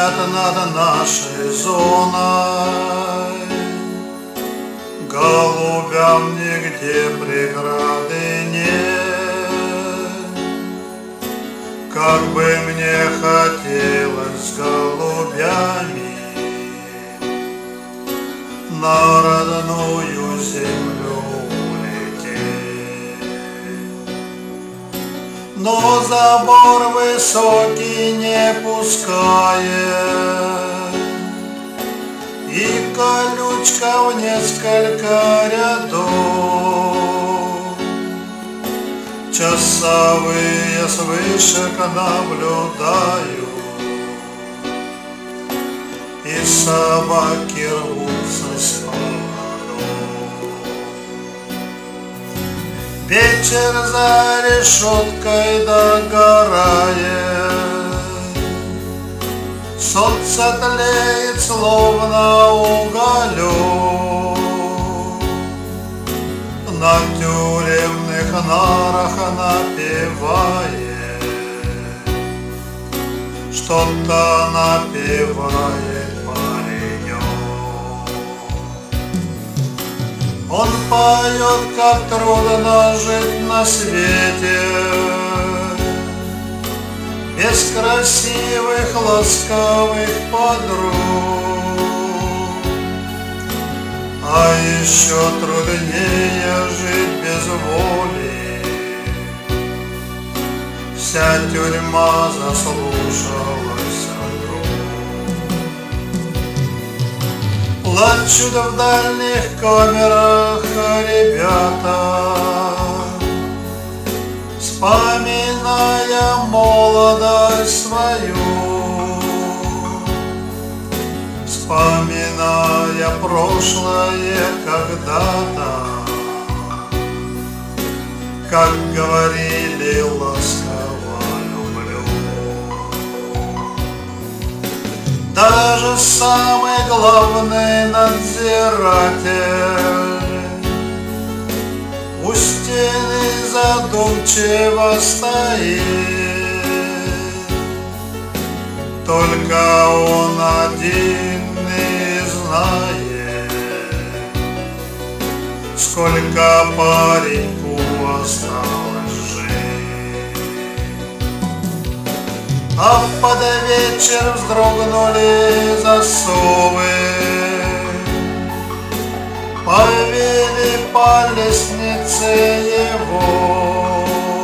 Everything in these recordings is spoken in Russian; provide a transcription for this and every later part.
летят над нашей зоной. Голубям нигде преграды нет. Как бы мне хотелось с голубями на родную землю улететь. Но забор высокий не пускает, и колючка в несколько рядов. Часовые с вышек наблюдают, и собаки рвутся с поводов. Вечер за решеткой догорает, солнце тлеет, словно уголек. На тюремных нарах напевает, что-то напевает паренек. Он поет, как трудно жить на свете без красивых, ласковых подруг. А еще труднее жить без воли, вся тюрьма заслушалась друг. Плачут в дальних камерах ребята, вспоминая молодость свою, вспоминая прошлое когда-то, как говорили ласково люблю. Даже самый главный надзиратель у стены задумчиво стоит, только он один и знает, сколько пареньку осталось жить. А под вечер вздрогнули засовы, повели по лестнице его.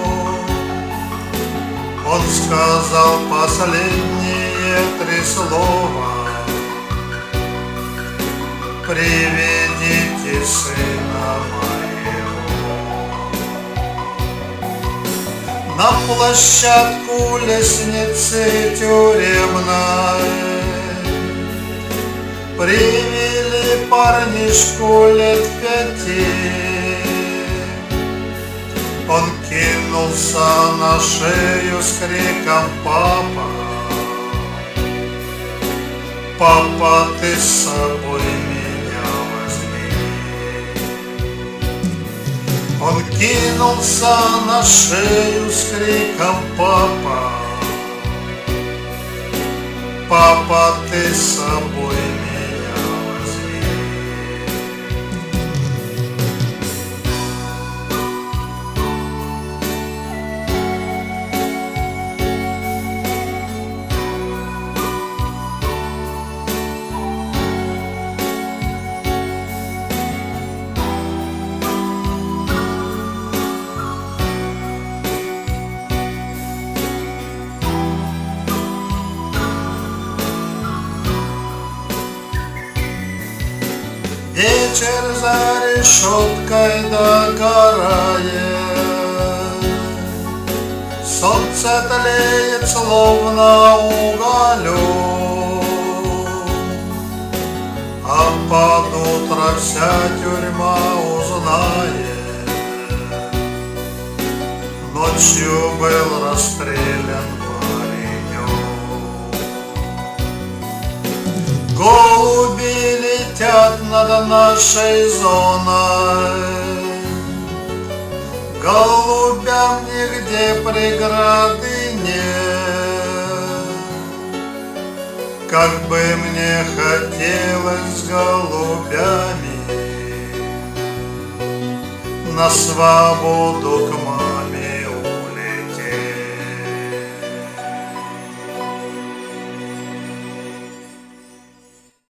Он сказал последние 3 слова: приведите сына моего. На площадку лестницы тюремной привели парнишку лет 5. Он кинулся на шею с криком: папа, папа, ты с собой меня возьми. Он кинулся на шею с криком: папа, папа, ты с собой меня возьми. Вечер за решеткой догорает, солнце тлеет, словно уголек. А под утро вся тюрьма узнает: ночью был расстрелян паренек. Голуби летят над нашей зоной, голубям нигде преграды нет. как бы мне хотелось с голубями на свободу к морю.